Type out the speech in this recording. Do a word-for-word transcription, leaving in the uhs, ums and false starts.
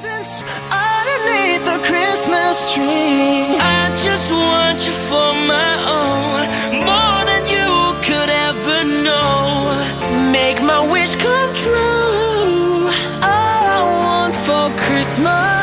presents underneath the Christmas tree. I just want you for my own, more than you could ever know. Make my wish come true. All I want for Christmas